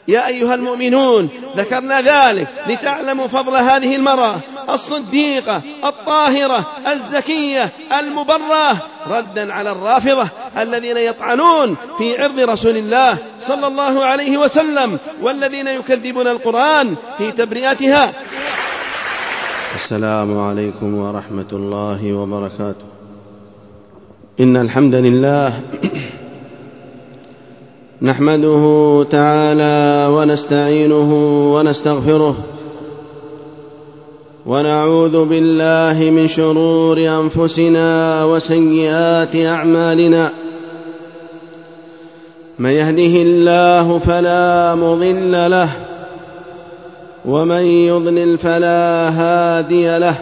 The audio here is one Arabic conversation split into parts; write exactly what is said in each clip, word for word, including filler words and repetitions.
يا أيها المؤمنون ذكرنا ذلك لتعلموا فضل هذه المرأة الصديقة الطاهرة الزكية المبرة، ردا على الرافضة الذين يطعنون في عرض رسول الله صلى الله عليه وسلم والذين يكذبون القرآن في تبرئتها. السلام عليكم ورحمة الله وبركاته. إن الحمد لله نحمده تعالى ونستعينه ونستغفره ونعوذ بالله من شرور أنفسنا وسيئات أعمالنا. من يهده الله فلا مضل له ومن يضلل فلا هادي له،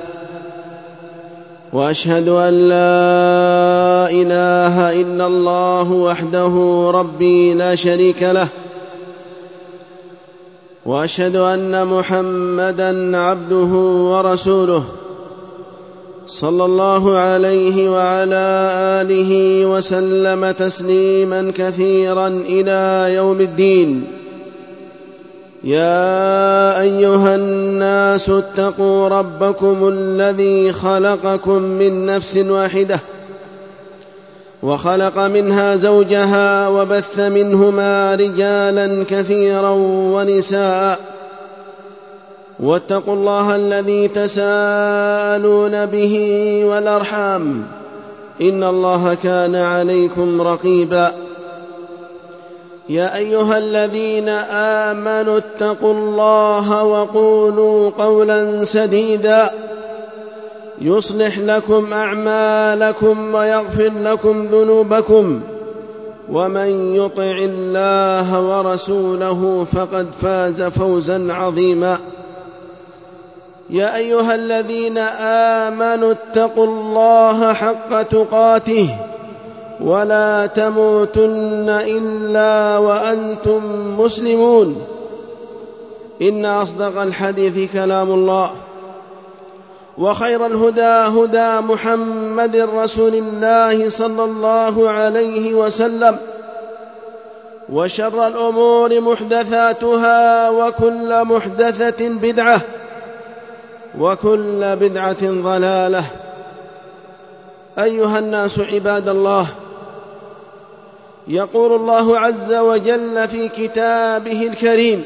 وأشهد أن لا إله إلا الله وحده ربي لا شريك له، وأشهد أن محمدًا عبده ورسوله صلى الله عليه وعلى آله وسلم تسليمًا كثيرًا إلى يوم الدين. يا أيها الناس اتقوا ربكم الذي خلقكم من نفس واحدة وخلق منها زوجها وبث منهما رجالا كثيرا ونساء، واتقوا الله الذي تساءلون به والأرحام إن الله كان عليكم رقيبا. يا أيها الذين آمنوا اتقوا الله وقولوا قولا سديدا يصلح لكم أعمالكم ويغفر لكم ذنوبكم، ومن يطع الله ورسوله فقد فاز فوزا عظيما. يا أيها الذين آمنوا اتقوا الله حق تقاته ولا تموتن إلا وأنتم مسلمون. إن أصدق الحديث كلام الله، وخير الهدى هدى محمد رسول الله صلى الله عليه وسلم، وشر الأمور محدثاتها وكل محدثة بدعة وكل بدعة ضلالة. أيها الناس عباد الله، يقول الله عز وجل في كتابه الكريم: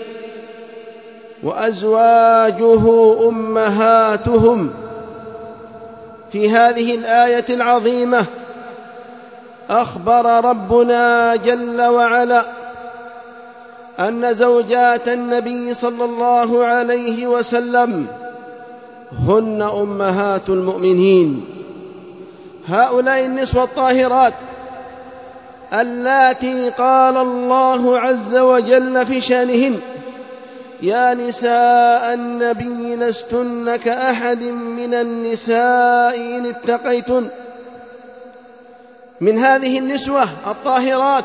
وأزواجه أمهاتهم. في هذه الآية العظيمة أخبر ربنا جل وعلا أن زوجات النبي صلى الله عليه وسلم هن أمهات المؤمنين. هؤلاء النسوة الطاهرات اللاتي قال الله عز وجل في شانهن: يا نساء النبي لستن كأحد من النساء إن اتقيتن. من هذه النسوة الطاهرات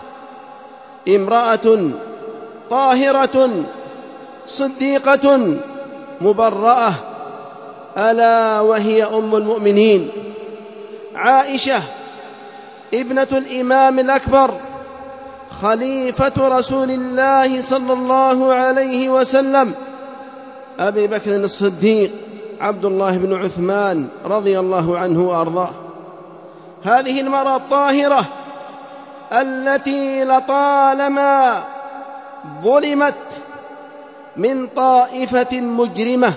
امرأة طاهرة صديقة مبرأة، ألا وهي أم المؤمنين عائشة ابنة الإمام الأكبر خليفة رسول الله صلى الله عليه وسلم أبي بكر الصديق عبد الله بن عثمان رضي الله عنه وأرضاه. هذه المرأة الطاهرة التي لطالما ظلمت من طائفة مجرمة،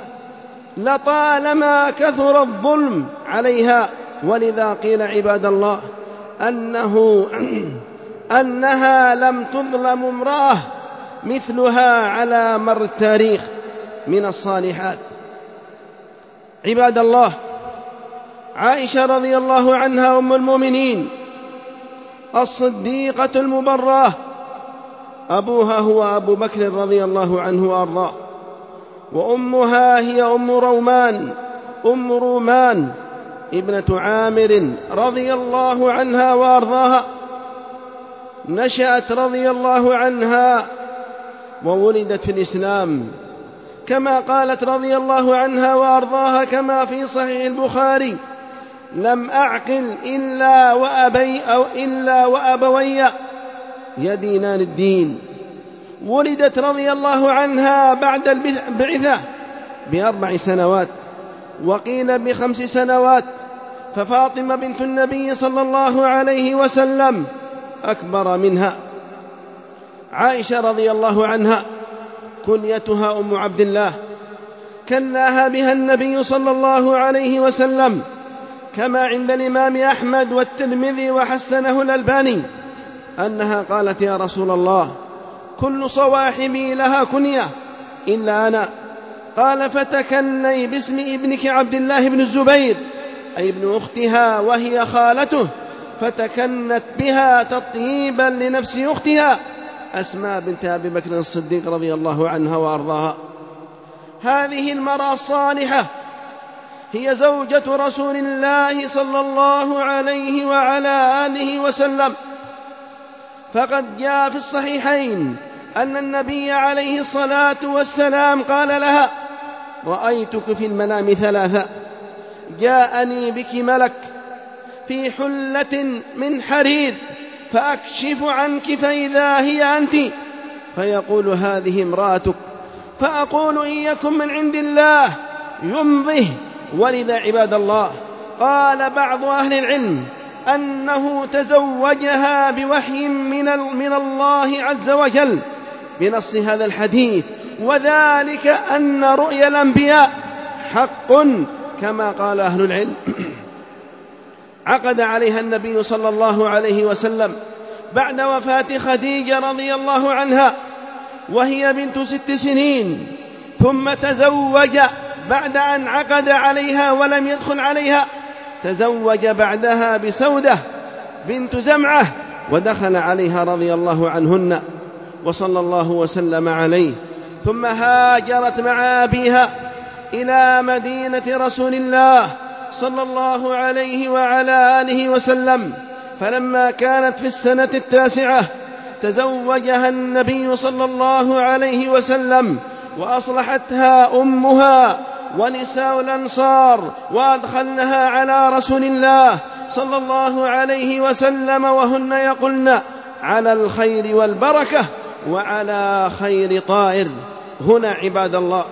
لطالما كثر الظلم عليها، ولذا قيل عباد الله أنه أنها لم تظلم امرأة مثلها على مر التاريخ من الصالحات. عباد الله، عائشة رضي الله عنها أم المؤمنين الصديقة المبرأة، أبوها هو أبو بكر رضي الله عنه وأرضاه، وأمها هي أم رومان أم رومان ابنة عامر رضي الله عنها وأرضاها. نشأت رضي الله عنها وولدت في الإسلام، كما قالت رضي الله عنها وأرضاها كما في صحيح البخاري: لم أعقل إلا وأبي أو إلا وأبوي يدينان الدين، ولدت رضي الله عنها بعد البعثة بأربع سنوات، وقيل بخمس سنوات، ففاطمة بنت النبي صلى الله عليه وسلم أكبر منها. عائشة رضي الله عنها كنيتها أم عبد الله، كناها بها النبي صلى الله عليه وسلم، كما عند الإمام أحمد والترمذي وحسنه الألباني أنها قالت: يا رسول الله، كل صواحبي لها كنية إلا أنا. قال: فتكني باسم ابنك عبد الله بن الزبير، أي ابن أختها وهي خالته، فتكنت بها تطييبا لنفس أختها أسماء بنت أبي بكر الصديق رضي الله عنها وأرضاها. هذه المرأة الصالحة هي زوجة رسول الله صلى الله عليه وعلى آله وسلم، فقد جاء في الصحيحين أن النبي عليه الصلاة والسلام قال لها: رأيتك في المنام ثلاثة، جاءني بك ملك في حلة من حرير فأكشف عنك فإذا هي أنت، فيقول: هذه امرأتك، فأقول: إن يكن من عند الله يمضه. ولذا عباد الله قال بعض أهل العلم أنه تزوجها بوحي من الله عز وجل بنص هذا الحديث، وذلك أن رؤيا الأنبياء حق كما قال أهل العلم. عقد عليها النبي صلى الله عليه وسلم بعد وفاة خديجة رضي الله عنها وهي بنت ست سنين، ثم تزوج بعد أن عقد عليها ولم يدخل عليها، تزوج بعدها بسودة بنت زمعة ودخل عليها رضي الله عنهن وصلى الله وسلم عليه، ثم هاجرت مع أبيها إلى مدينة رسول الله صلى الله عليه وعلى آله وسلم، فلما كانت في السنة التاسعة تزوجها النبي صلى الله عليه وسلم، وأصلحتها أمها ونساء الأنصار وأدخلنها على رسول الله صلى الله عليه وسلم، وهن يقولن: على الخير والبركة وعلى خير طائر. هنا عباد الله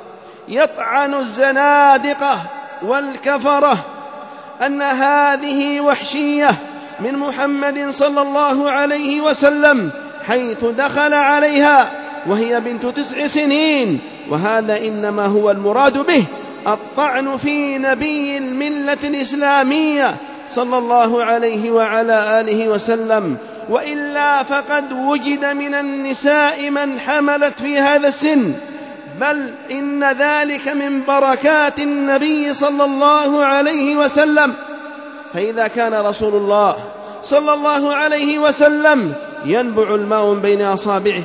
يطعن الزنادقة والكفرة أن هذه وحشية من محمد صلى الله عليه وسلم، حيث دخل عليها وهي بنت تسع سنين، وهذا إنما هو المراد به الطعن في نبي الملة الإسلامية صلى الله عليه وعلى آله وسلم، وإلا فقد وجد من النساء من حملت في هذا السن، بل إن ذلك من بركات النبي صلى الله عليه وسلم. فإذا كان رسول الله صلى الله عليه وسلم ينبع الماء بين أصابعه،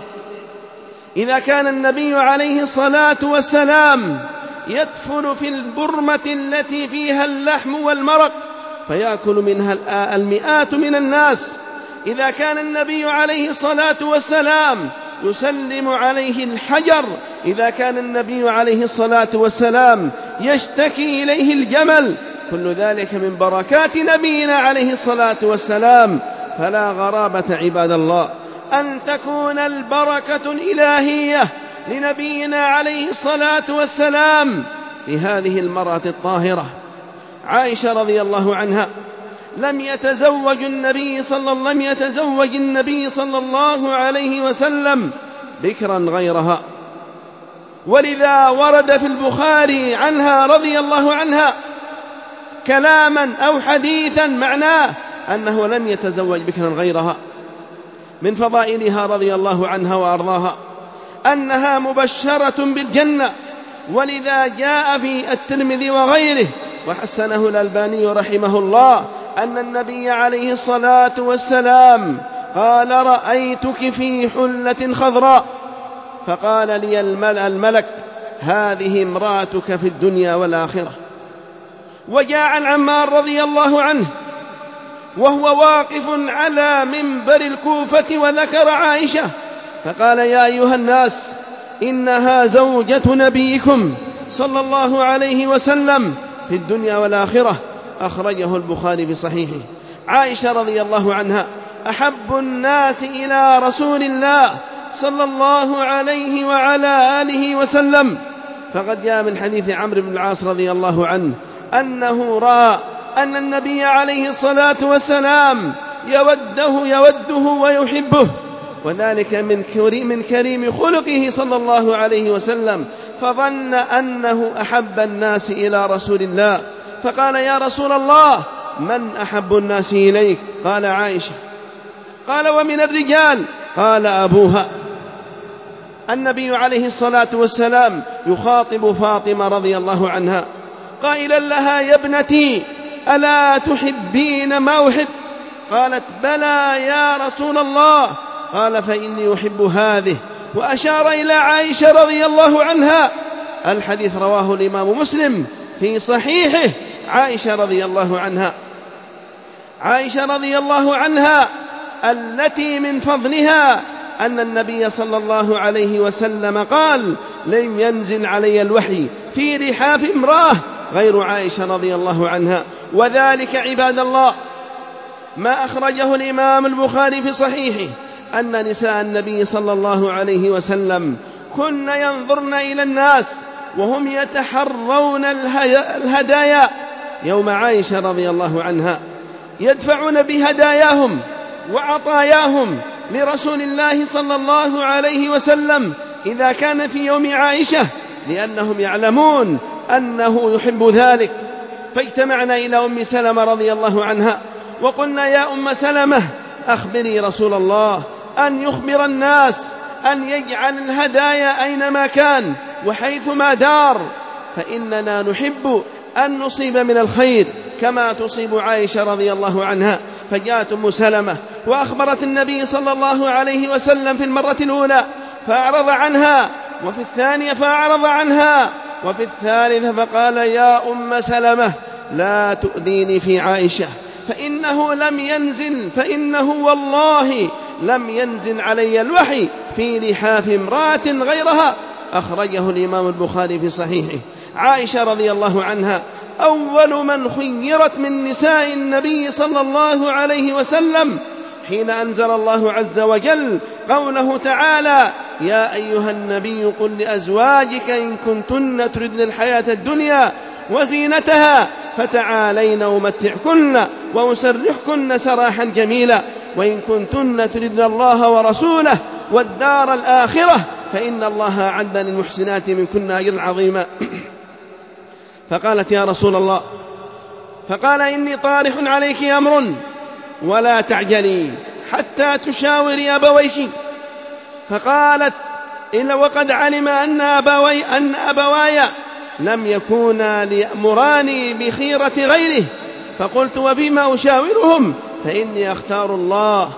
إذا كان النبي عليه الصلاة والسلام يدفن في البرمة التي فيها اللحم والمرق فيأكل منها المئات من الناس، إذا كان النبي عليه الصلاة والسلام يسلم عليه الحجر، إذا كان النبي عليه الصلاة والسلام يشتكي إليه الجمل، كل ذلك من بركات نبينا عليه الصلاة والسلام. فلا غرابة عباد الله أن تكون البركة الإلهية لنبينا عليه الصلاة والسلام في هذه المرأة الطاهرة. عائشة رضي الله عنها لم يتزوج النبي صلى الله لم يتزوج النبي صلى الله عليه وسلم بكرا غيرها، ولذا ورد في البخاري عنها رضي الله عنها كلاما أو حديثا معناه أنه لم يتزوج بكرا غيرها. من فضائلها رضي الله عنها وأرضاها أنها مبشرة بالجنة، ولذا جاء في الترمذي وغيره وحسنه الألباني رحمه الله أن النبي عليه الصلاة والسلام قال: رأيتك في حلة خضراء، فقال لي الملك: هذه امرأتك في الدنيا والآخرة. وجاء عن عمار رضي الله عنه وهو واقف على منبر الكوفة وذكر عائشة فقال: يا أيها الناس، إنها زوجة نبيكم صلى الله عليه وسلم في الدنيا والآخرة. أخرجه البخاري في صحيحه. عائشة رضي الله عنها أحب الناس إلى رسول الله صلى الله عليه وعلى آله وسلم. فقد جاء من حديث عمرو بن العاص رضي الله عنه أنه رأى أن النبي عليه الصلاة والسلام يوده يوده ويحبه، وذلك من كريم خلقه صلى الله عليه وسلم، فظن أنه أحب الناس إلى رسول الله، فقال: يا رسول الله، من أحب الناس إليك؟ قال: عائشة. قال: ومن الرجال؟ قال: أبوها. النبي عليه الصلاة والسلام يخاطب فاطمة رضي الله عنها قائلا لها: يا ابنتي، ألا تحبين ما أحب؟ قالت: بلى يا رسول الله. قال: فإني أحب هذه، وأشار إلى عائشة رضي الله عنها. الحديث رواه الإمام مسلم في صحيحه. عائشة رضي الله عنها عائشة رضي الله عنها التي من فضلها أن النبي صلى الله عليه وسلم قال: لم ينزل علي الوحي في رحاف امرأة غير عائشة رضي الله عنها. وذلك عباد الله ما أخرجه الإمام البخاري في صحيحه أن نساء النبي صلى الله عليه وسلم كن ينظرن إلى الناس وهم يتحرون الهدايا يوم عائشة رضي الله عنها، يدفعون بهداياهم وعطاياهم لرسول الله صلى الله عليه وسلم إذا كان في يوم عائشة، لأنهم يعلمون أنه يحب ذلك. فاجتمعنا إلى أم سلمة رضي الله عنها وقلنا: يا أم سلمة، أخبري رسول الله أن يخبر الناس أن يجعل الهدايا أينما كان وحيثما دار، فإننا نحب أن نصيب من الخير كما تصيب عائشة رضي الله عنها. فجاءت أم سلمة وأخبرت النبي صلى الله عليه وسلم في المرة الأولى فأعرض عنها، وفي الثانية فأعرض عنها، وفي الثالثة فقال: يا أم سلمة، لا تؤذيني في عائشة، فإنه لم ينزل فإنه والله لم ينزل علي الوحي في لحاف امرأة غيرها. أخرجه الإمام البخاري في صحيحه. عائشة رضي الله عنها أول من خيرت من نساء النبي صلى الله عليه وسلم حين أنزل الله عز وجل قوله تعالى: يا أيها النبي قل لأزواجك إن كنتن تردن الحياة الدنيا وزينتها فتعالين أمتعكن وأسرحكن سراحا جميلا، وإن كنتن تردن الله ورسوله والدار الآخرة فإن الله أعد للمحسنات منكن أجرا عظيما. فقالت: يا رسول الله، فقال: إني طارح عليك أمر ولا تعجلي حتى تشاوري أبويك. فقالت: إلا وقد علم أن أبوي أن أبواي لم يكونا ليأمراني بخيرة غيره. فقلت: وبما أشاورهم؟ فإني أختار الله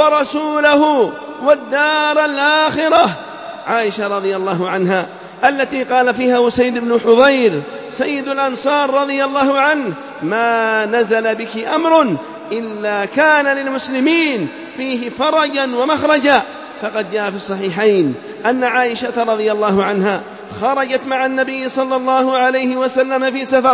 ورسوله والدار الآخرة. عائشة رضي الله عنها التي قال فيها أسيد بن حضير سيد الأنصار رضي الله عنه: ما نزل بك أمر إلا كان للمسلمين فيه فرجا ومخرجا. فقد جاء في الصحيحين أن عائشة رضي الله عنها خرجت مع النبي صلى الله عليه وسلم في سفر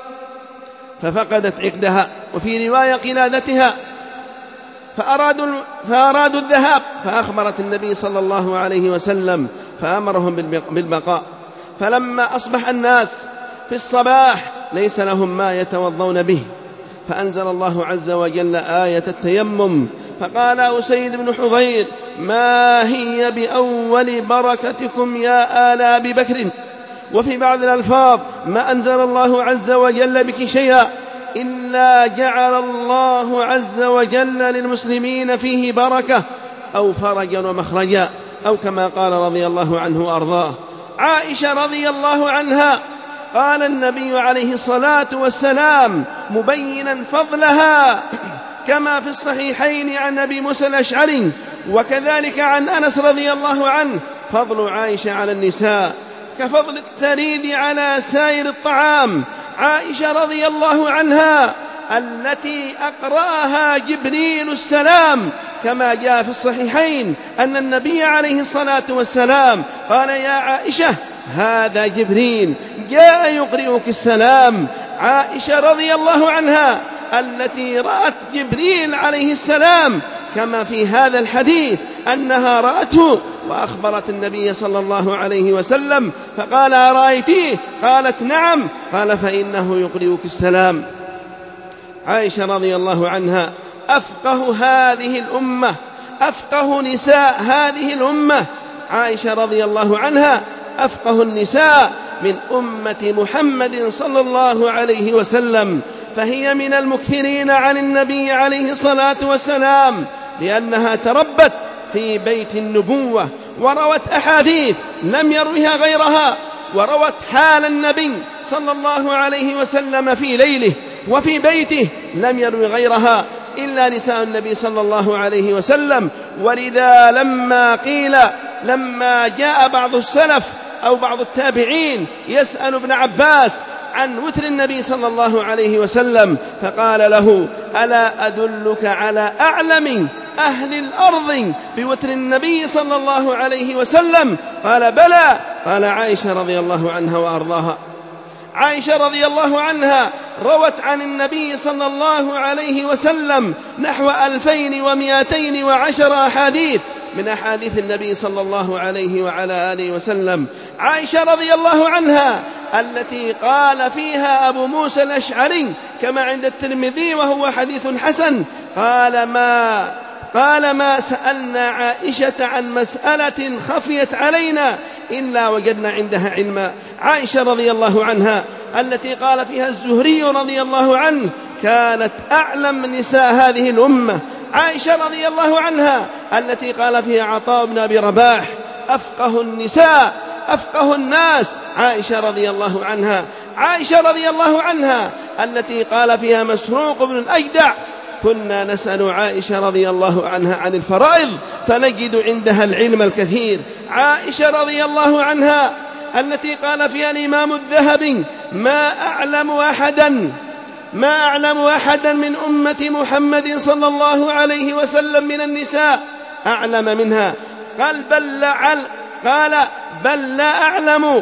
ففقدت عقدها، وفي رواية قلادتها، فأرادوا, فأرادوا الذهاب، فأخبرت النبي صلى الله عليه وسلم فأمرهم بالبقاء. فلما أصبح الناس في الصباح ليس لهم ما يتوضون به، فأنزل الله عز وجل آية التيمم، فقال أسيد بن حضير: ما هي بأول بركتكم يا آل أبي بكر. وفي بعض الألفاظ: ما أنزل الله عز وجل بك شيئا إلا جعل الله عز وجل للمسلمين فيه بركة أو فرجا ومخرجا، أو كما قال رضي الله عنه وأرضاه. عائشة رضي الله عنها قال النبي عليه الصلاة والسلام مبينا فضلها كما في الصحيحين عن أبي موسى الأشعري وكذلك عن أنس رضي الله عنه: فضل عائشة على النساء كفضل الثريد على سائر الطعام. عائشة رضي الله عنها التي أقرأها جبريل السلام كما جاء في الصحيحين أن النبي عليه الصلاة والسلام قال: يا عائشة، هذا جبريل جاء يقرئك السلام. عائشة رضي الله عنها التي رأت جبريل عليه السلام كما في هذا الحديث أنها رأته وأخبرت النبي صلى الله عليه وسلم فقال أرأيتيه؟ قالت نعم. قال فإنه يقرئك السلام. عائشة رضي الله عنها أفقه هذه الأمة، أفقه نساء هذه الأمة. عائشة رضي الله عنها أفقه النساء من أمة محمد صلى الله عليه وسلم، فهي من المكثرين عن النبي عليه الصلاة والسلام لأنها تربت في بيت النبوة وروت أحاديث لم يروها غيرها، وروت حال النبي صلى الله عليه وسلم في ليله وفي بيته لم يروي غيرها إلا نساء النبي صلى الله عليه وسلم. ولذا لما قيل لما جاء بعض السلف أو بعض التابعين يسأل ابن عباس عن وتر النبي صلى الله عليه وسلم فقال له ألا أدلك على أعلم أهل الأرض بوتر النبي صلى الله عليه وسلم؟ قال بلى. قال عائشة رضي الله عنها وأرضاها. عائشة رضي الله عنها روت عن النبي صلى الله عليه وسلم نحو ألفين ومئتين وعشر أحاديث من أحاديث النبي صلى الله عليه وعلى آله وسلم. عائشة رضي الله عنها التي قال فيها أبو موسى الأشعري كما عند الترمذي وهو حديث حسن قال ما قال ما سألنا عائشة عن مسألة خفيت علينا إلا وجدنا عندها علما. عائشة رضي الله عنها التي قال فيها الزهري رضي الله عنه كانت أعلم نساء هذه الأمة. عائشة رضي الله عنها التي قال فيها عطاء بن أبي رباح أفقه النساء أفقه الناس. عائشة رضي الله عنها. عائشة رضي الله عنها التي قال فيها مسروق بن الأجدع كنا نسأل عائشة رضي الله عنها عن الفرائض فنجد عندها العلم الكثير. عائشة رضي الله عنها التي قال فيها الإمام الذهبي ما أعلم أحدا ما أعلم أحدا من أمة محمد صلى الله عليه وسلم من النساء أعلم منها. قال بل لعل قال بل لا أعلم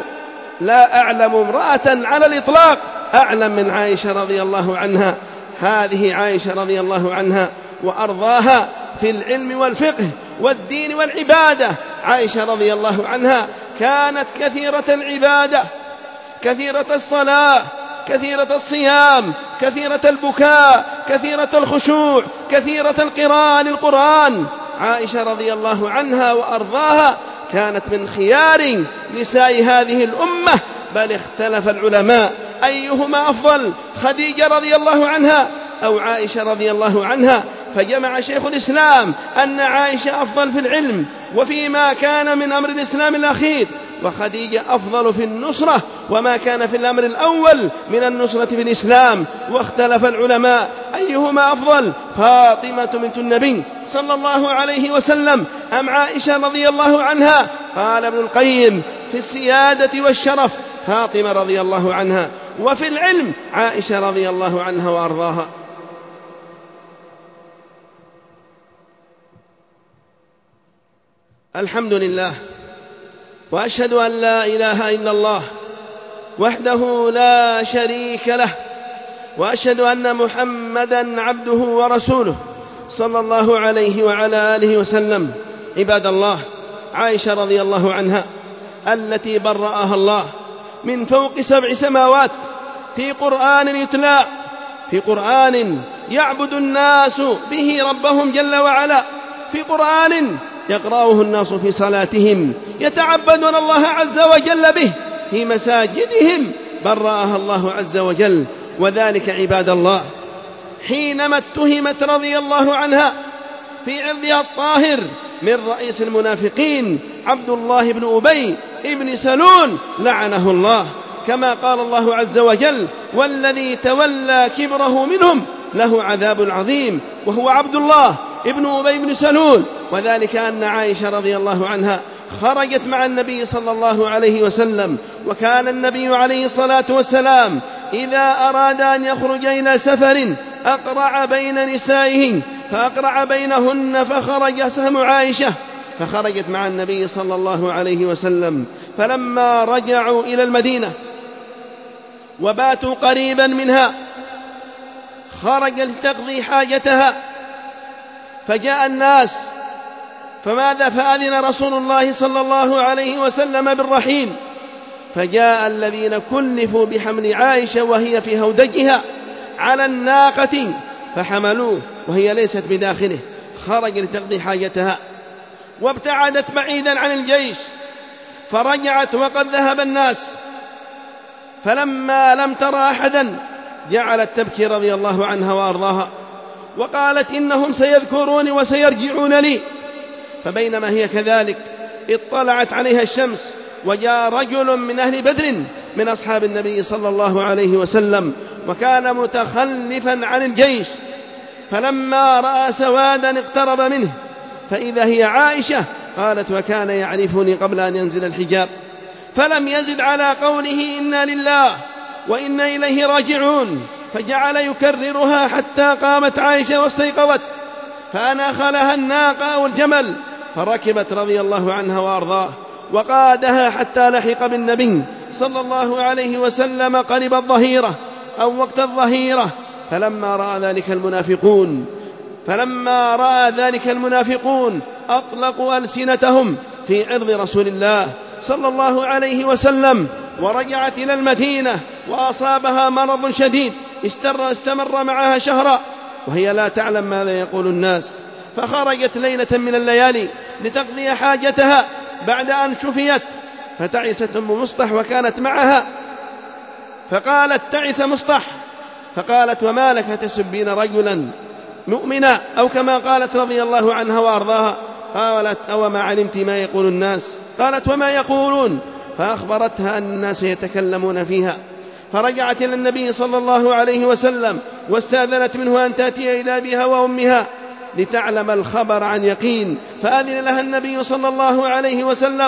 لا أعلم امرأة على الإطلاق أعلم من عائشة رضي الله عنها. هذه عائشة رضي الله عنها وأرضاها في العلم والفقه والدين والعبادة. عائشة رضي الله عنها كانت كثيرة العبادة، كثيرة الصلاة، كثيرة الصيام، كثيرة البكاء، كثيرة الخشوع، كثيرة القراءة للقرآن. عائشة رضي الله عنها وأرضاها كانت من خيار نساء هذه الأمة، بل اختلف العلماء أيهما أفضل خديجة رضي الله عنها أو عائشة رضي الله عنها، فجمع شيخ الإسلام أن عائشة أفضل في العلم وفيما كان من أمر الإسلام الأخير، وخديجة أفضل في النصرة وما كان في الأمر الأول من النصرة في الإسلام. واختلف العلماء أيهما أفضل فاطمة بنت النبي صلى الله عليه وسلم أم عائشة رضي الله عنها؟ قال ابن القيم في السيادة والشرف فاطمة رضي الله عنها، وفي العلم عائشة رضي الله عنها وأرضاها. الحمد لله وأشهد أن لا إله إلا الله وحده لا شريك له، وأشهد أن محمدًا عبده ورسوله صلى الله عليه وعلى آله وسلم. عباد الله، عائشة رضي الله عنها التي برأها الله من فوق سبع سماوات في قرآن يتلى، في قرآن يعبد الناس به ربهم جل وعلا، في قرآن يقرأه الناس في صلاتهم يتعبدون الله عز وجل به في مساجدهم، برأها الله عز وجل. وذلك عباد الله حينما اتهمت رضي الله عنها في عرضها الطاهر من رئيس المنافقين عبد الله بن أبي ابن سلول لعنه الله، كما قال الله عز وجل والذي تولى كبره منهم له عذاب عظيم، وهو عبد الله ابن أبي بن سلول. وذلك أن عائشة رضي الله عنها خرجت مع النبي صلى الله عليه وسلم، وكان النبي عليه الصلاة والسلام إذا أراد أن يخرج إلى سفر أقرع بين نسائه فأقرع بينهن، فخرج سهم عائشة فخرجت مع النبي صلى الله عليه وسلم. فلما رجعوا إلى المدينة وباتوا قريبا منها خرج لتقضي حاجتها، فجاء الناس، فماذا فأذن رسول الله صلى الله عليه وسلم بالرحيل، فجاء الذين كلفوا بحمل عائشة وهي في هودجها على الناقة فحملوه وهي ليست بداخله، خرج لتقضي حاجتها وابتعدت بعيدا عن الجيش، فرجعت وقد ذهب الناس، فلما لم ترى أحدا جعلت تبكي رضي الله عنها وأرضاها، وقالت إنهم سيذكروني وسيرجعون لي. فبينما هي كذلك اطلعت عليها الشمس، وجاء رجل من أهل بدر من أصحاب النبي صلى الله عليه وسلم، وكان متخلفا عن الجيش، فلما رأى سوادا اقترب منه فإذا هي عائشة، قالت وكان يعرفني قبل أن ينزل الحجاب، فلم يزد على قوله إنا لله وإنا إليه راجعون، فجعل يكررها حتى قامت عائشة واستيقظت، فأناخ لها الناقة أو الجمل، فركبت رضي الله عنها وأرضاه وقادها حتى لحق بالنبي صلى الله عليه وسلم قرب الظهيرة أو وقت الظهيرة. فلما رأى ذلك المنافقون فلما رأى ذلك المنافقون أطلقوا ألسنتهم في عرض رسول الله صلى الله عليه وسلم، ورجعت إلى المدينة وأصابها مرض شديد استمر معها شهرا وهي لا تعلم ماذا يقول الناس، فخرجت ليلة من الليالي لتقضي حاجتها بعد أن شفيت، فتعست أم مصطح وكانت معها، فقالت تعس مصطح، فقالت وما لك تسبين رجلا مؤمنا، أو كما قالت رضي الله عنها وأرضاها، قالت أو ما علمت ما يقول الناس، قالت وما يقولون، فأخبرتها أن الناس يتكلمون فيها، فرجعت إلى النبي صلى الله عليه وسلم واستأذنت منه أن تأتي إلى أبيها وأمها لتعلم الخبر عن يقين، فأذن لها النبي صلى الله عليه وسلم،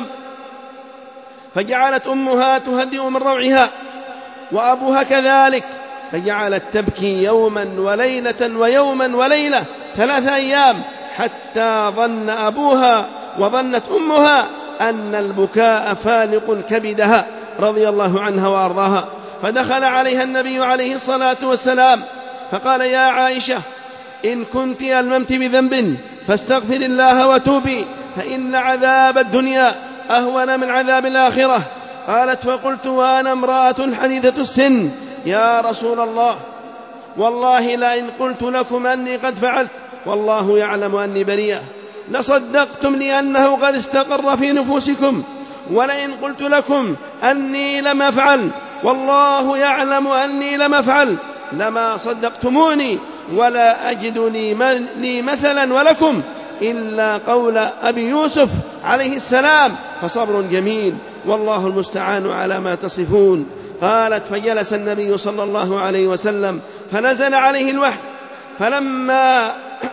فجعلت أمها تهدئ من روعها وأبوها كذلك، فجعلت تبكي يوما وليلة ويوما وليلة ثلاث أيام، حتى ظن أبوها وظنت أمها أن البكاء فالق كبدها رضي الله عنها وأرضاها، فدخل عليها النبي عليه الصلاة والسلام فقال يا عائشة إن كنت ألممت بذنب فاستغفر الله وتوبي، فإن عذاب الدنيا أهون من عذاب الآخرة. قالت فقلت وأنا امرأة حديثة السن يا رسول الله والله لئن قلت لكم أني قد فعلت والله يعلم أني بريئة لصدقتم لأنه قد استقر في نفوسكم، ولئن قلت لكم أني لم أفعل والله يعلم أني لم أفعل لما صدقتموني، ولا أجد لي مثلا ولكم إلا قول أبي يوسف عليه السلام فصبر جميل والله المستعان على ما تصفون. قالت فجلس النبي صلى الله عليه وسلم فنزل عليه الوحي، فلما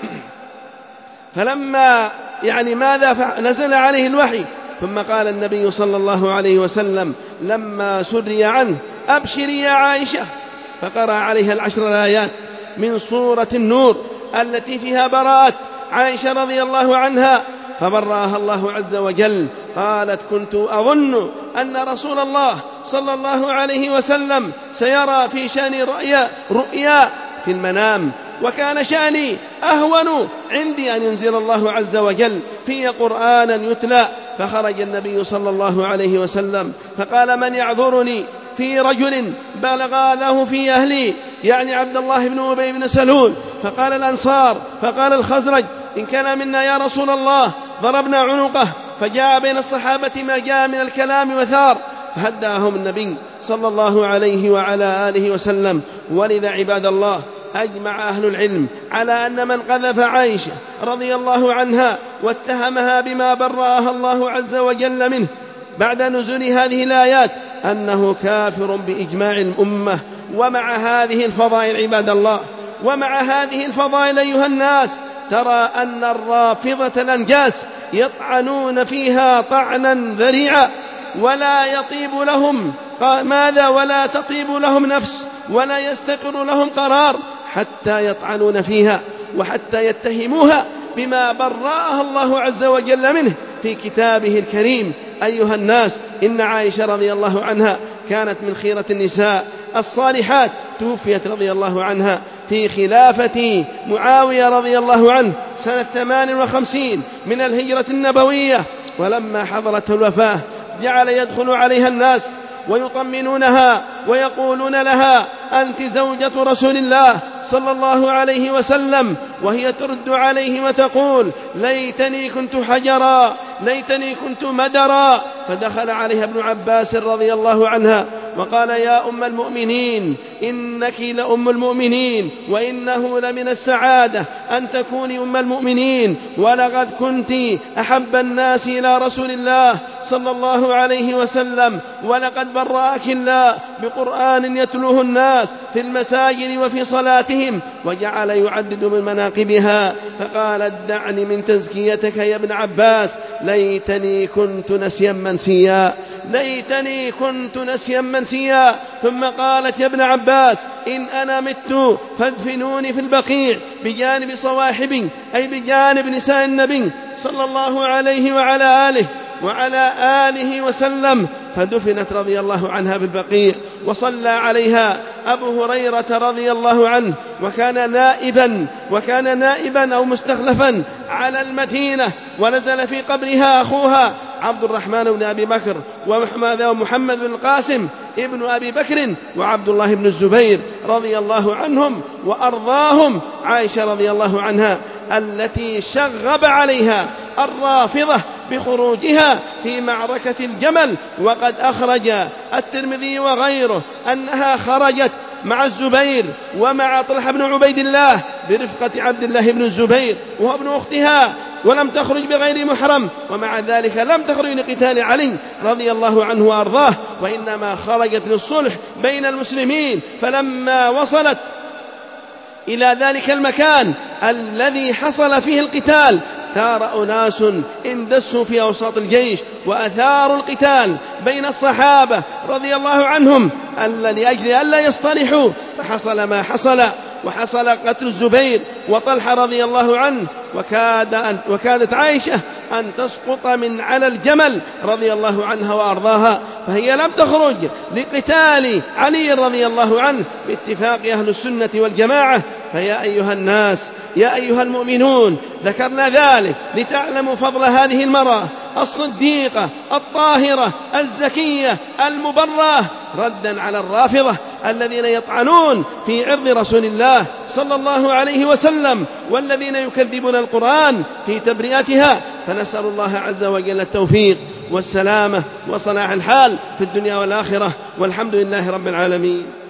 فلما يعني ماذا نزل عليه الوحي، ثم قال النبي صلى الله عليه وسلم لما سري عنه أبشري يا عائشة، فقرأ عليها العشر الآيات من سورة النور التي فيها براءة عائشة رضي الله عنها، فبرأها الله عز وجل. قالت كنت أظن أن رسول الله صلى الله عليه وسلم سيرى في شأن رؤيا, رؤيا في المنام، وكان شأني أهون عندي أن ينزل الله عز وجل في قرآنا يتلى. فخرج النبي صلى الله عليه وسلم فقال من يعذرني في رجل بلغ له في أهلي، يعني عبد الله بن أبي بن سلول، فقال الأنصار فقال الخزرج إن كان منا يا رسول الله ضربنا عنقه، فجاء بين الصحابة ما جاء من الكلام وثار، فهداهم النبي صلى الله عليه وعلى آله وسلم. ولذا عباد الله أجمع أهل العلم على أن من قذف عائشة رضي الله عنها واتهمها بما برأها الله عز وجل منه بعد نزول هذه الآيات أنه كافر بإجماع الأمة. ومع هذه الفضائل عباد الله، ومع هذه الفضائل أيها الناس، ترى أن الرافضة الأنجاس يطعنون فيها طعنا ذريعا، ولا يطيب لهم ماذا ولا تطيب لهم نفس ولا يستقر لهم قرار حتى يطعنون فيها وحتى يتهموها بما برأها الله عز وجل منه في كتابه الكريم. أيها الناس، إن عائشة رضي الله عنها كانت من خيرة النساء الصالحات، توفيت رضي الله عنها في خلافة معاوية رضي الله عنه سنة ثمان وخمسين من الهجرة النبوية، ولما حضرته الوفاة جعل يدخل عليها الناس ويطمنونها ويقولون لها: أنت زوجة رسول الله صلى الله عليه وسلم، وهي ترد عليه وتقول: ليتني كنت حجرا، ليتني كنت مدرا. فدخل عليها ابن عباس رضي الله عنها وقال: يا أم المؤمنين، إنك لأم المؤمنين، وإنه لمن السعادة أن تكوني أم المؤمنين، ولقد كنت أحب الناس إلى رسول الله صلى الله عليه وسلم، ولقد برأك الله بقرآن يتلوه الناس في المساجد وفي صلاتهم. وجعل يعدد من مناقبها، فقالت: دعني من تزكيتك يا ابن عباس، ليتني كنت نسيا منسيا، ليتني كنت نسيا منسيا. ثم قالت: يا ابن عباس، إن أنا مت فادفنوني في البقيع بجانب صواحبي، أي بجانب نساء النبي صلى الله عليه وعلى آله وعلى آله وسلم. فدفنت رضي الله عنها بالبقيع، وصلى عليها أبو هريرة رضي الله عنه، وكان نائبا وكان نائبا أو مستخلفا على المدينة، ونزل في قبرها أخوها عبد الرحمن بن أبي بكر ومحمد بن القاسم ابن أبي بكر وعبد الله بن الزبير رضي الله عنهم وأرضاهم. عائشة رضي الله عنها التي شغب عليها الرافضة بخروجها في معركة الجمل، وقد أخرج الترمذي وغيره أنها خرجت مع الزبير ومع طلحة بن عبيد الله برفقة عبد الله بن الزبير وهو ابن أختها، ولم تخرج بغير محرم، ومع ذلك لم تخرج لقتال علي رضي الله عنه وأرضاه، وإنما خرجت للصلح بين المسلمين. فلما وصلت إلى ذلك المكان الذي حصل فيه القتال، ثار أناس اندسوا في أوساط الجيش وأثاروا القتال بين الصحابة رضي الله عنهم لأجل ألا يصطلحوا، فحصل ما حصل، وحصل قتل الزبير وطلحة رضي الله عنه، وكاد أن وكادت عائشة أن تسقط من على الجمل رضي الله عنها وأرضاها، فهي لم تخرج لقتال علي رضي الله عنه باتفاق أهل السنة والجماعة. فيا أيها الناس، يا أيها المؤمنون، ذكرنا ذلك لتعلموا فضل هذه المرأة الصديقة الطاهرة الزكية المبرة، ردا على الرافضة الذين يطعنون في عرض رسول الله صلى الله عليه وسلم، والذين يكذبون القرآن في تبرئتها. فنسأل الله عز وجل التوفيق والسلامة وصلاح الحال في الدنيا والآخرة، والحمد لله رب العالمين.